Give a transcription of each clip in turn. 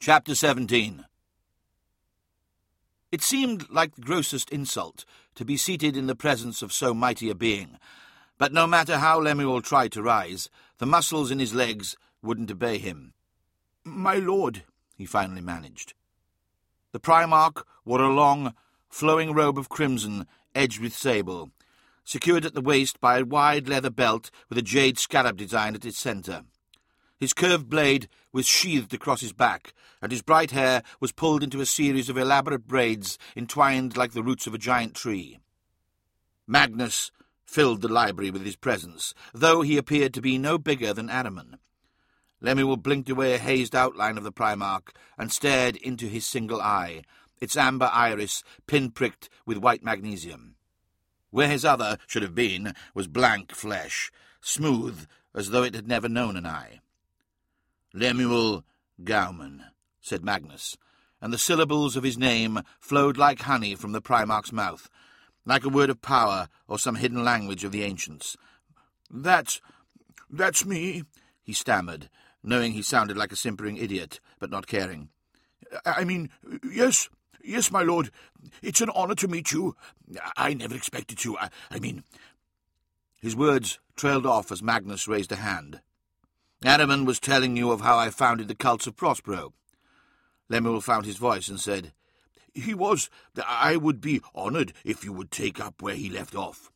Chapter 17. It seemed like the grossest insult to be seated in the presence of so mighty a being, but no matter how Lemuel tried to rise, the muscles in his legs wouldn't obey him. "My lord," he finally managed. The Primarch wore a long, flowing robe of crimson edged with sable, secured at the waist by a wide leather belt with a jade scarab design at its centre. His curved blade was sheathed across his back, and his bright hair was pulled into a series of elaborate braids entwined like the roots of a giant tree. Magnus filled the library with his presence, though he appeared to be no bigger than Ahriman. Lemuel blinked away a hazed outline of the Primarch and stared into his single eye, its amber iris pin-pricked with white magnesium. Where his other should have been was blank flesh, smooth as though it had never known an eye. "Lemuel Gauman," said Magnus, and the syllables of his name flowed like honey from the Primarch's mouth, like a word of power or some hidden language of the ancients. That's me," he stammered, knowing he sounded like a simpering idiot, but not caring. I mean, yes, my lord. It's an honor to meet you. I never expected to. I mean... His words trailed off as Magnus raised a hand. "Ahriman was telling you of how I founded the cults of Prospero." Lemuel found his voice and said, "He was. I would be honored if you would take up where he left off."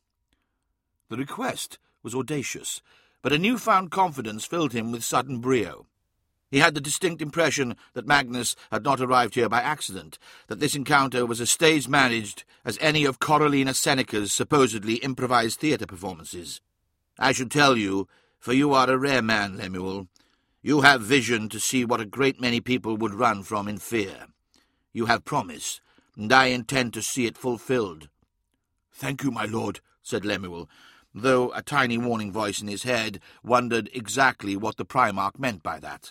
The request was audacious, but a newfound confidence filled him with sudden brio. He had the distinct impression that Magnus had not arrived here by accident, that this encounter was as stage-managed as any of Coralina Seneca's supposedly improvised theatre performances. "I should tell you, for you are a rare man, Lemuel. You have vision to see what a great many people would run from in fear. You have promise, and I intend to see it fulfilled." "Thank you, my lord," said Lemuel, though a tiny warning voice in his head wondered exactly what the Primarch meant by that.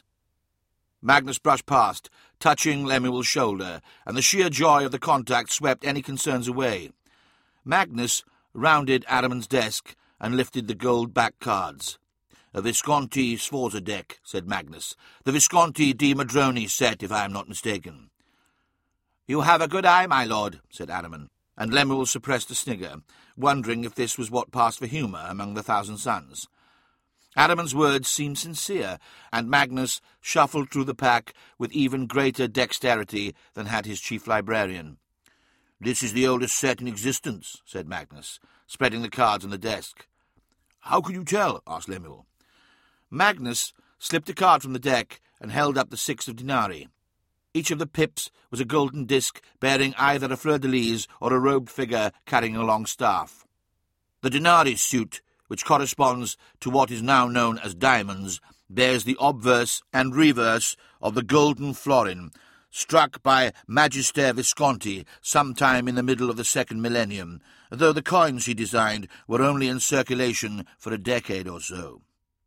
Magnus brushed past, touching Lemuel's shoulder, and the sheer joy of the contact swept any concerns away. Magnus rounded Ahriman's desk and lifted the gold-backed cards. "A Visconti Sforza deck," said Magnus. "The Visconti di Madroni set, if I am not mistaken." "You have a good eye, my lord," said Ahriman, and Lemuel suppressed a snigger, wondering if this was what passed for humour among the Thousand Sons. Ahriman's words seemed sincere, and Magnus shuffled through the pack with even greater dexterity than had his chief librarian. "This is the oldest set in existence," said Magnus, spreading the cards on the desk. "How can you tell?" asked Lemuel. Magnus slipped a card from the deck and held up the 6 of denarii. Each of the pips was a golden disc bearing either a fleur-de-lis or a robed figure carrying a long staff. The denarii suit, which corresponds to what is now known as diamonds, bears the obverse and reverse of the golden florin, struck by Magister Visconti sometime in the middle of the 2nd millennium, though the coins he designed were only in circulation for a decade or so.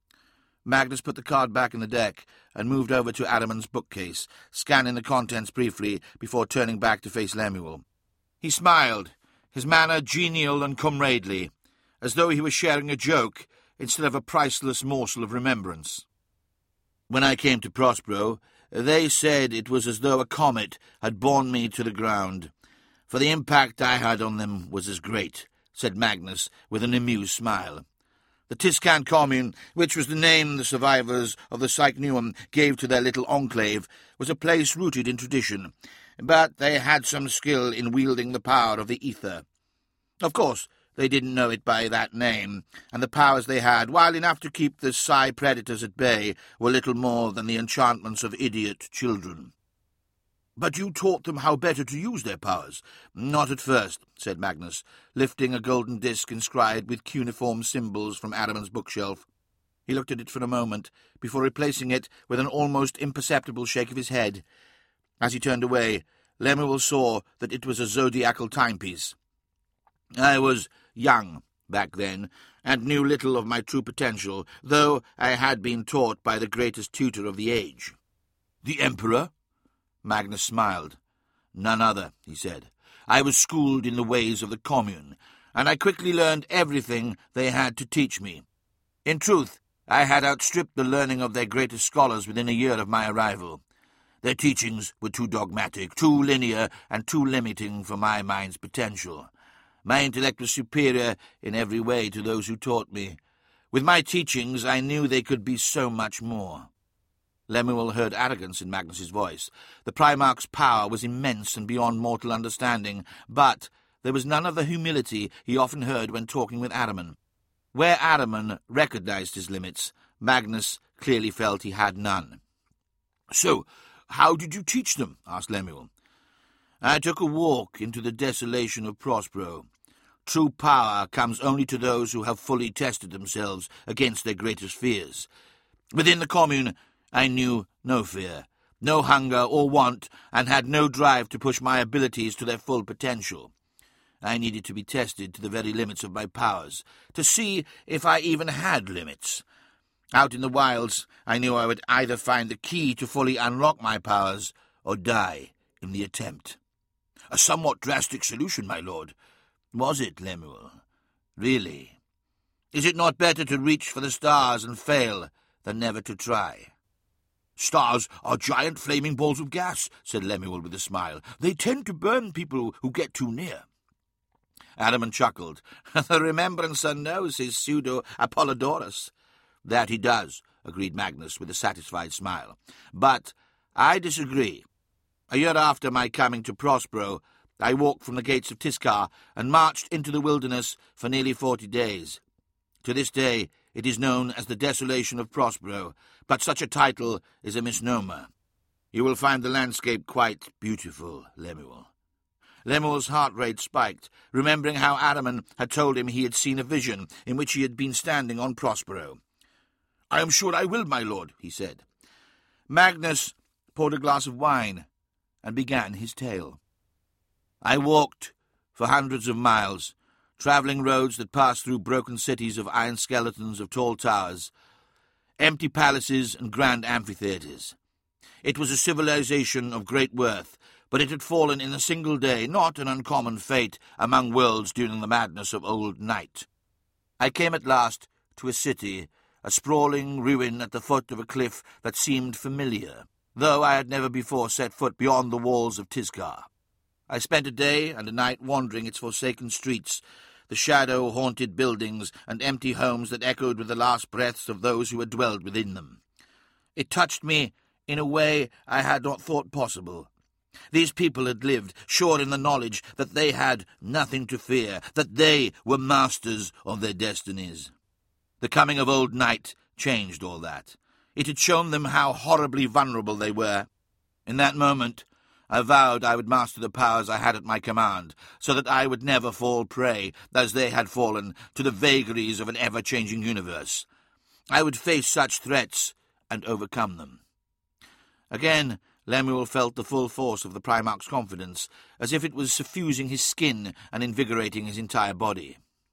Magnus put the card back in the deck and moved over to Ahriman's bookcase, scanning the contents briefly before turning back to face Lemuel. He smiled, his manner genial and comradely, as though he was sharing a joke instead of a priceless morsel of remembrance. "When I came to Prospero, they said it was as though a comet had borne me to the ground, for the impact I had on them was as great," said Magnus with an amused smile. The Tiscan commune, which was the name the survivors of the Cycneum gave to their little enclave, was a place rooted in tradition, but they had some skill in wielding the power of the ether. Of course, they didn't know it by that name, and the powers they had, while enough to keep the Psi predators at bay, were little more than the enchantments of idiot children. "But you taught them how better to use their powers." "Not at first," said Magnus, lifting a golden disc inscribed with cuneiform symbols from Ahriman's bookshelf. He looked at it for a moment, before replacing it with an almost imperceptible shake of his head. As he turned away, Lemuel saw that it was a zodiacal timepiece. "I was young back then, and knew little of my true potential, though I had been taught by the greatest tutor of the age." "The Emperor?" Magnus smiled. "None other," he said. "I was schooled in the ways of the commune, and I quickly learned everything they had to teach me. In truth, I had outstripped the learning of their greatest scholars within a year of my arrival. Their teachings were too dogmatic, too linear, and too limiting for my mind's potential. My intellect was superior in every way to those who taught me. With my teachings, I knew they could be so much more. Lemuel heard arrogance in Magnus's voice. The Primarch's power was immense and beyond mortal understanding, but there was none of the humility he often heard when talking with Ahriman. Where Ahriman recognized his limits, Magnus clearly felt he had none. "So, how did you teach them?" asked Lemuel. "I took a walk into the desolation of Prospero. True power comes only to those who have fully tested themselves against their greatest fears. Within the commune, I knew no fear, no hunger or want, and had no drive to push my abilities to their full potential. I needed to be tested to the very limits of my powers, to see if I even had limits. Out in the wilds, I knew I would either find the key to fully unlock my powers or die in the attempt." "A somewhat drastic solution, my lord." "Was it, Lemuel? Really? Is it not better to reach for the stars and fail than never to try?" "Stars are giant flaming balls of gas," said Lemuel with a smile. "They tend to burn people who get too near." Ahriman chuckled. "The Remembrancer knows his pseudo-Apollodorus." "That he does," agreed Magnus with a satisfied smile. "But I disagree. A year after my coming to Prospero, I walked from the gates of Tiscar and marched into the wilderness for nearly 40 days. To this day it is known as the Desolation of Prospero, but such a title is a misnomer. You will find the landscape quite beautiful, Lemuel." Lemuel's heart rate spiked, remembering how Ahriman had told him he had seen a vision in which he had been standing on Prospero. "I am sure I will, my lord," he said. Magnus poured a glass of wine and began his tale. "I walked for hundreds of miles, travelling roads that passed through broken cities of iron skeletons of tall towers, empty palaces and grand amphitheatres. It was a civilization of great worth, but it had fallen in a single day, not an uncommon fate among worlds during the madness of old night. I came at last to a city, a sprawling ruin at the foot of a cliff that seemed familiar, though I had never before set foot beyond the walls of Tiscar. I spent a day and a night wandering its forsaken streets, the shadow-haunted buildings and empty homes that echoed with the last breaths of those who had dwelled within them. It touched me in a way I had not thought possible. These people had lived, sure in the knowledge that they had nothing to fear, that they were masters of their destinies. The coming of old night changed all that. It had shown them how horribly vulnerable they were. In that moment, I vowed I would master the powers I had at my command, so that I would never fall prey, as they had fallen, to the vagaries of an ever-changing universe. I would face such threats and overcome them. Again, Lemuel felt the full force of the Primarch's confidence, as if it was suffusing his skin and invigorating his entire body.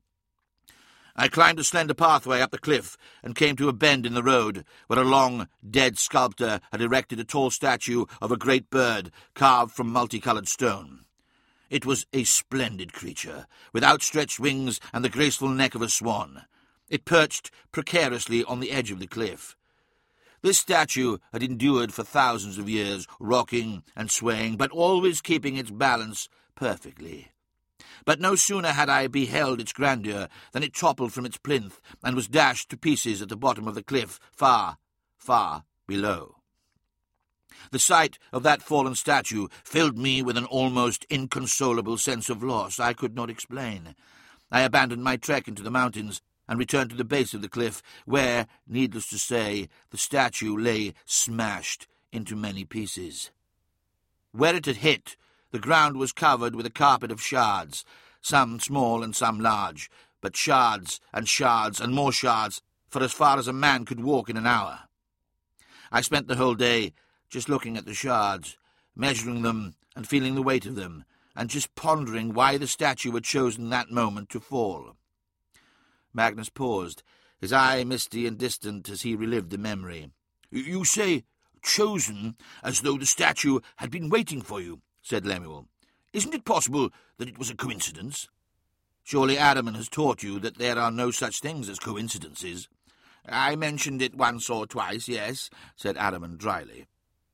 I climbed a slender pathway up the cliff and came to a bend in the road where a long, dead sculptor had erected a tall statue of a great bird carved from multicolored stone. It was a splendid creature, with outstretched wings and the graceful neck of a swan. It perched precariously on the edge of the cliff. This statue had endured for thousands of years, rocking and swaying, but always keeping its balance perfectly. But no sooner had I beheld its grandeur than it toppled from its plinth and was dashed to pieces at the bottom of the cliff, far, far below. The sight of that fallen statue filled me with an almost inconsolable sense of loss I could not explain. I abandoned my trek into the mountains and returned to the base of the cliff, where, needless to say, the statue lay smashed into many pieces. Where it had hit, the ground was covered with a carpet of shards, some small and some large, but shards and more shards for as far as a man could walk in an hour. I spent the whole day just looking at the shards, measuring them and feeling the weight of them, and just pondering why the statue had chosen that moment to fall. Magnus paused, his eye misty and distant as he relived the memory. "You say chosen, as though the statue had been waiting for you," said Lemuel. "Isn't it possible that it was a coincidence?" "Surely Ahriman has taught you that there are no such things as coincidences." "I mentioned it once or twice, yes," said Ahriman dryly.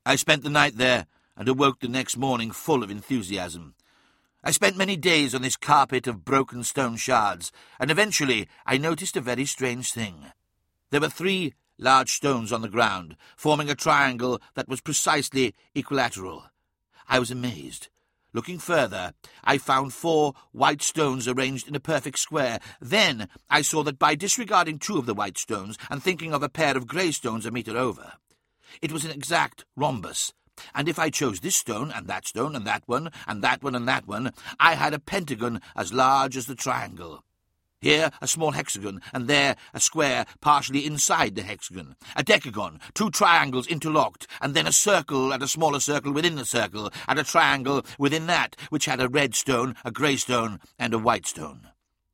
I spent the night there and awoke the next morning full of enthusiasm. I spent many days on this carpet of broken stone shards, and eventually I noticed a very strange thing. There were 3 large stones on the ground, forming a triangle that was precisely equilateral. I was amazed. Looking further, I found 4 white stones arranged in a perfect square. Then I saw that by disregarding 2 of the white stones and thinking of a pair of grey stones a metre over, it was an exact rhombus. And if I chose this stone and that stone and that one and that one and that one, I had a pentagon as large as the triangle. Here a small hexagon, and there a square partially inside the hexagon, a decagon, 2 triangles interlocked, and then a circle and a smaller circle within the circle, and a triangle within that, which had a red stone, a grey stone, and a white stone.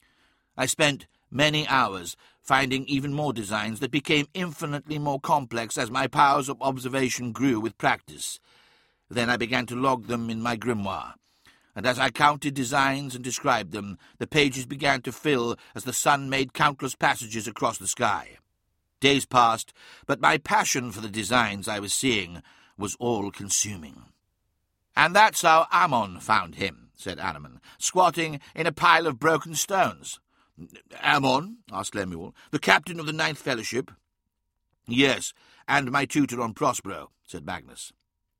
I spent many hours finding even more designs that became infinitely more complex as my powers of observation grew with practice. Then I began to log them in my grimoire, and as I counted designs and described them, the pages began to fill as the sun made countless passages across the sky. Days passed, but my passion for the designs I was seeing was all-consuming. "And that's how Ammon found him," said Ahriman, "squatting in a pile of broken stones." "Ammon?" asked Lemuel. "The captain of the 9th Fellowship?" "Yes, and my tutor on Prospero," said Magnus.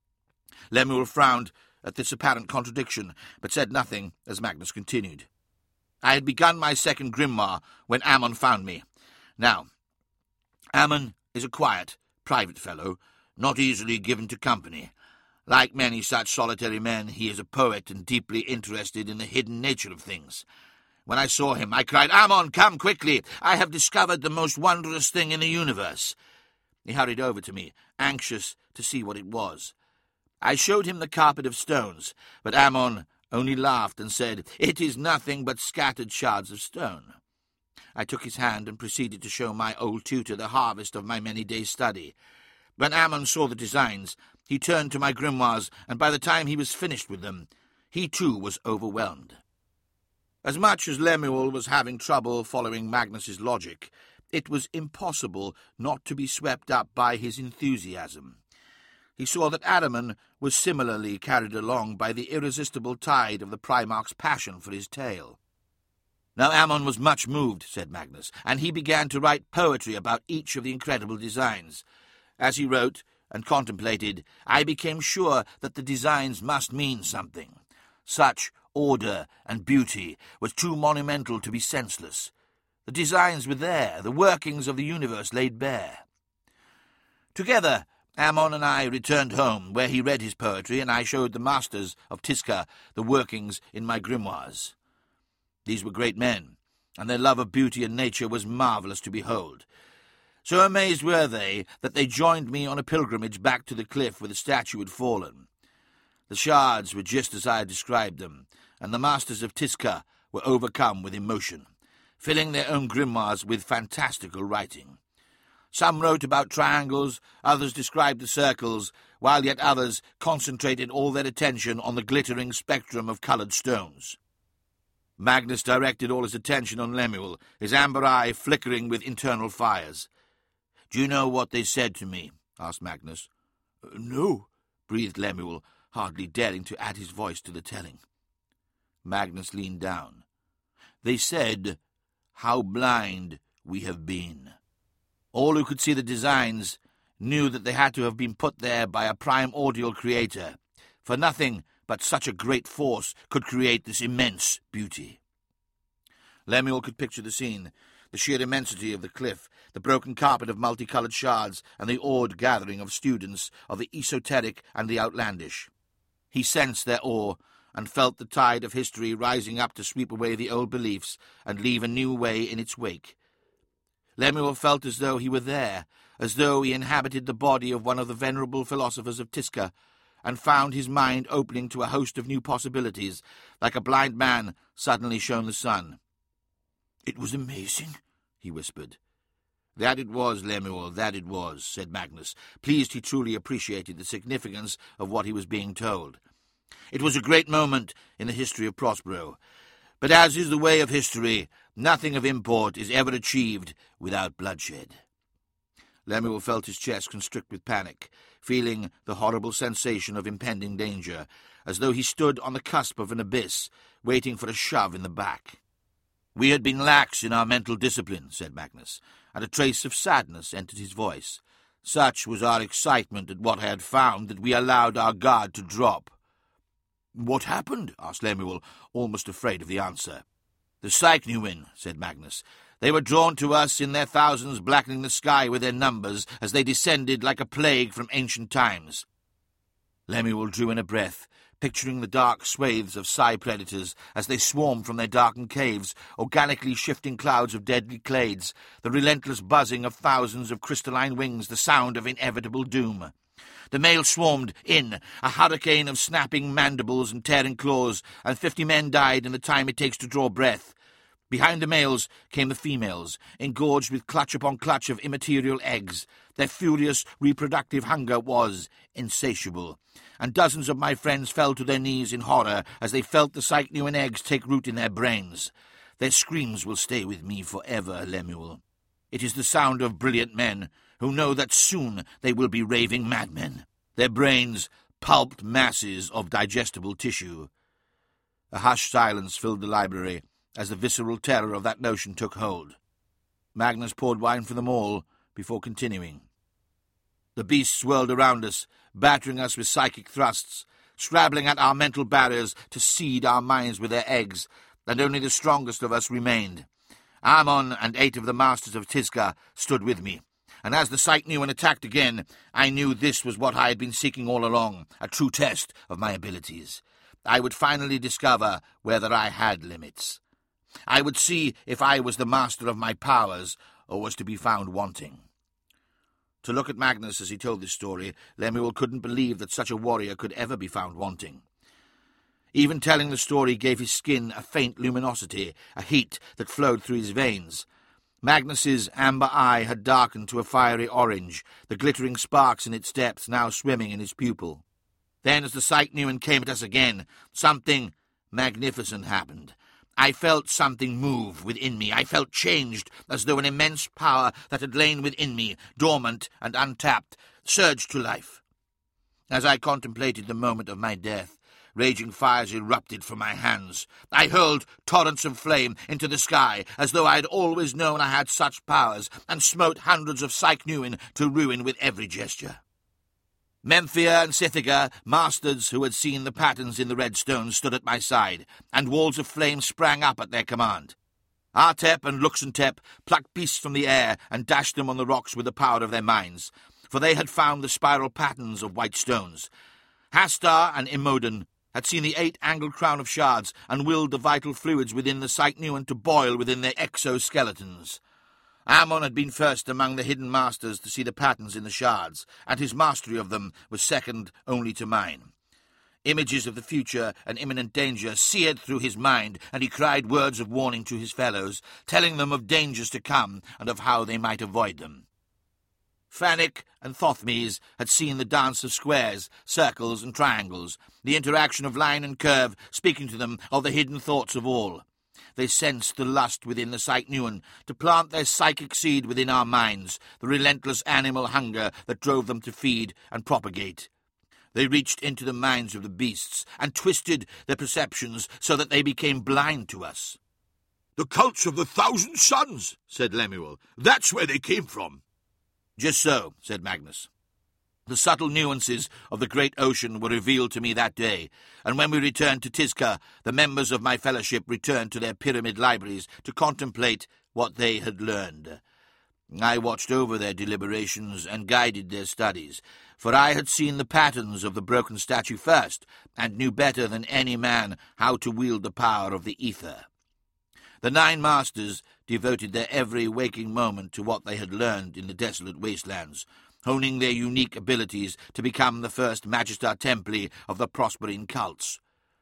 Lemuel frowned at this apparent contradiction, but said nothing as Magnus continued. "I had begun my second grimoire when Ammon found me. Now, Ammon is a quiet, private fellow, not easily given to company. Like many such solitary men, he is a poet and deeply interested in the hidden nature of things. When I saw him, I cried, 'Ammon, come quickly! I have discovered the most wondrous thing in the universe!' He hurried over to me, anxious to see what it was. I showed him the carpet of stones, but Ammon only laughed and said, 'It is nothing but scattered shards of stone.' I took his hand and proceeded to show my old tutor the harvest of my many days' study. When Ammon saw the designs, he turned to my grimoires, and by the time he was finished with them, he too was overwhelmed." As much as Lemuel was having trouble following Magnus's logic, it was impossible not to be swept up by his enthusiasm. He saw that Ahriman was similarly carried along by the irresistible tide of the Primarch's passion for his tale. "Now Ammon was much moved," said Magnus, "and he began to write poetry about each of the incredible designs. As he wrote and contemplated, I became sure that the designs must mean something. Such order and beauty was too monumental to be senseless. The designs were there, the workings of the universe laid bare. Together, Ammon and I returned home, where he read his poetry, and I showed the masters of Tisca the workings in my grimoires. These were great men, and their love of beauty and nature was marvellous to behold. So amazed were they that they joined me on a pilgrimage back to the cliff where the statue had fallen. The shards were just as I had described them, and the masters of Tisca were overcome with emotion, filling their own grimoires with fantastical writing. Some wrote about triangles, others described the circles, while yet others concentrated all their attention on the glittering spectrum of coloured stones. Magnus directed all his attention on Lemuel, his amber eye flickering with internal fires. "Do you know what they said to me?" asked Magnus. "No," breathed Lemuel, hardly daring to add his voice to the telling. Magnus leaned down. "They said, 'How blind we have been.' All who could see the designs knew that they had to have been put there by a primordial creator, for nothing but such a great force could create this immense beauty." Lemuel could picture the scene, the sheer immensity of the cliff, the broken carpet of multicoloured shards, and the awed gathering of students of the esoteric and the outlandish. He sensed their awe, and felt the tide of history rising up to sweep away the old beliefs and leave a new way in its wake. Lemuel felt as though he were there, as though he inhabited the body of one of the venerable philosophers of Tisca, and found his mind opening to a host of new possibilities, like a blind man suddenly shown the sun. "It was amazing," he whispered. "That it was, Lemuel, that it was," said Magnus, pleased he truly appreciated the significance of what he was being told. "It was a great moment in the history of Prospero. But as is the way of history, nothing of import is ever achieved without bloodshed." Lemuel felt his chest constrict with panic, feeling the horrible sensation of impending danger, as though he stood on the cusp of an abyss, waiting for a shove in the back. "We had been lax in our mental discipline," said Magnus, and a trace of sadness entered his voice. "Such was our excitement at what I had found that we allowed our guard to drop." "What happened?" asked Lemuel, almost afraid of the answer. "The Cycnewin," said Magnus. "They were drawn to us in their thousands, blackening the sky with their numbers as they descended like a plague from ancient times." Lemuel drew in a breath, picturing the dark swathes of Psy-predators as they swarmed from their darkened caves, organically shifting clouds of deadly clades, the relentless buzzing of thousands of crystalline wings, the sound of inevitable doom. The male swarmed in, a hurricane of snapping mandibles and tearing claws, and 50 men died in the time it takes to draw breath. Behind the males came the females, engorged with clutch upon clutch of immaterial eggs. Their furious reproductive hunger was insatiable, and dozens of my friends fell to their knees in horror as they felt the Cycnewin eggs take root in their brains. Their screams will stay with me forever, Lemuel. It is the sound of brilliant men who know that soon they will be raving madmen, their brains pulped masses of digestible tissue. A hushed silence filled the library as the visceral terror of that notion took hold. Magnus poured wine for them all before continuing. The beasts swirled around us, battering us with psychic thrusts, scrabbling at our mental barriers to seed our minds with their eggs, and only the strongest of us remained. Ammon and 8 of the masters of Tizca stood with me, and as the Cycnewin attacked again, I knew this was what I had been seeking all along, a true test of my abilities. I would finally discover whether I had limits. I would see if I was the master of my powers or was to be found wanting. To look at Magnus as he told this story, Lemuel couldn't believe that such a warrior could ever be found wanting. Even telling the story gave his skin a faint luminosity, a heat that flowed through his veins. Magnus's amber eye had darkened to a fiery orange, the glittering sparks in its depths now swimming in his pupil. Then, as the Cycnewin came at us again, something magnificent happened. I felt something move within me. I felt changed, as though an immense power that had lain within me, dormant and untapped, surged to life. As I contemplated the moment of my death, raging fires erupted from my hands. I hurled torrents of flame into the sky, as though I had always known I had such powers, and smote hundreds of Cycnewin to ruin with every gesture. Memphia and Sithica, masters who had seen the patterns in the red stones, stood at my side, and walls of flame sprang up at their command. Artep and Luxentep plucked beasts from the air and dashed them on the rocks with the power of their minds, for they had found the spiral patterns of white stones. Hastar and Imodon had seen the 8 angled crown of shards and willed the vital fluids within the Cycnewin to boil within their exoskeletons. Ammon had been first among the hidden masters to see the patterns in the shards, and his mastery of them was second only to mine. Images of the future and imminent danger seared through his mind, and he cried words of warning to his fellows, telling them of dangers to come and of how they might avoid them. Fanic and Thothmes had seen the dance of squares, circles, and triangles, the interaction of line and curve, speaking to them of the hidden thoughts of all. They sensed the lust within the Cycnewin to plant their psychic seed within our minds, the relentless animal hunger that drove them to feed and propagate. They reached into the minds of the beasts and twisted their perceptions so that they became blind to us. "The cults of the 1,000 Suns," said Lemuel. "That's where they came from." "Just so," said Magnus. The subtle nuances of the great ocean were revealed to me that day, and when we returned to Tizca, the members of my fellowship returned to their pyramid libraries to contemplate what they had learned. I watched over their deliberations and guided their studies, for I had seen the patterns of the broken statue first, and knew better than any man how to wield the power of the ether. The 9 masters devoted their every waking moment to what they had learned in the desolate wastelands, honing their unique abilities to become the first Magister Templi of the prospering cults.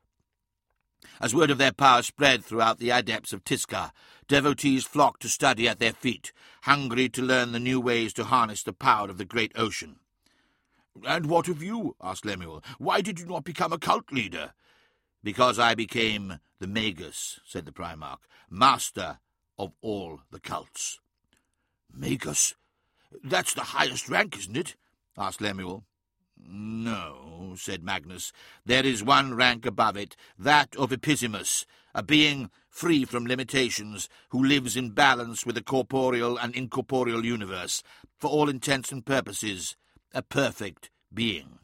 As word of their power spread throughout the adepts of Tizca, devotees flocked to study at their feet, hungry to learn the new ways to harness the power of the great ocean. "And what of you?" asked Lemuel. "Why did you not become a cult leader?" "Because I became the Magus," said the Primarch, "master of all the cults." "Magus? That's the highest rank, isn't it? Asked Lemuel. No, said Magnus. There is one rank above it, that of Episimus, a being free from limitations, who lives in balance with the corporeal and incorporeal universe, for all intents and purposes, a perfect being.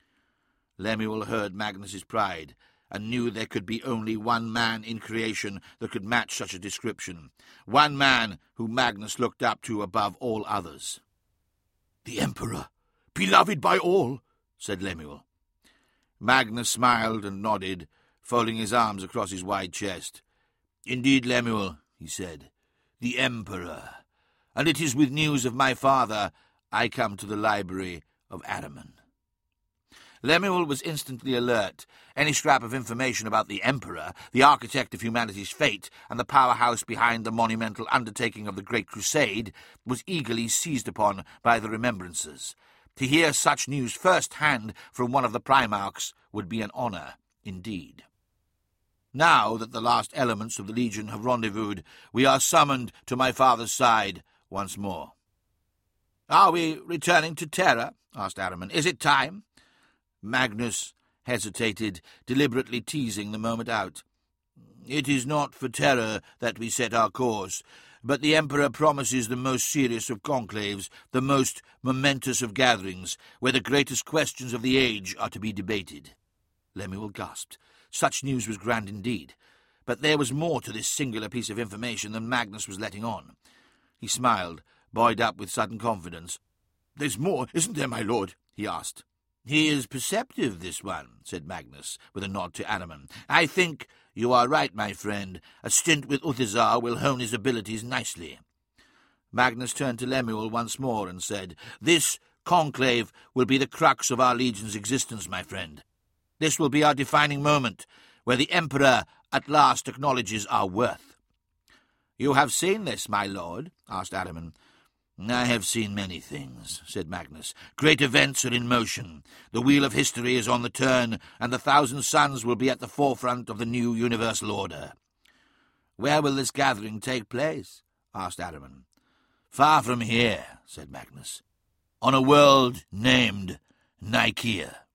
Lemuel heard Magnus's pride, and knew there could be only one man in creation that could match such a description, one man whom Magnus looked up to above all others. "The Emperor, beloved by all," said Lemuel. Magnus smiled and nodded, folding his arms across his wide chest. "Indeed, Lemuel," he said, "the Emperor, and it is with news of my father I come to the library of Ahriman." Lemuel was instantly alert. Any scrap of information about the Emperor, the architect of humanity's fate, and the powerhouse behind the monumental undertaking of the Great Crusade, was eagerly seized upon by the remembrancers. To hear such news first-hand from one of the Primarchs would be an honour indeed. Now that the last elements of the Legion have rendezvoused, we are summoned to my father's side once more. "Are we returning to Terra?" asked Ahriman. "Is it time?" Magnus hesitated, deliberately teasing the moment out. "It is not for Terra that we set our course, but the Emperor promises the most serious of conclaves, the most momentous of gatherings, where the greatest questions of the age are to be debated." Lemuel gasped. Such news was grand indeed, but there was more to this singular piece of information than Magnus was letting on. He smiled, buoyed up with sudden confidence. "There's more, isn't there, my lord?" he asked. "He is perceptive, this one," said Magnus, with a nod to Ahriman. "I think you are right, my friend. A stint with Uthizar will hone his abilities nicely." Magnus turned to Lemuel once more and said, "This conclave will be the crux of our Legion's existence, my friend. This will be our defining moment, where the Emperor at last acknowledges our worth." "You have seen this, my lord?" asked Ahriman. "I have seen many things," said Magnus. "Great events are in motion. The wheel of history is on the turn, and the Thousand Suns will be at the forefront of the new universal order." "Where will this gathering take place?" asked Ahriman. "Far from here," said Magnus. "On a world named Nicaea."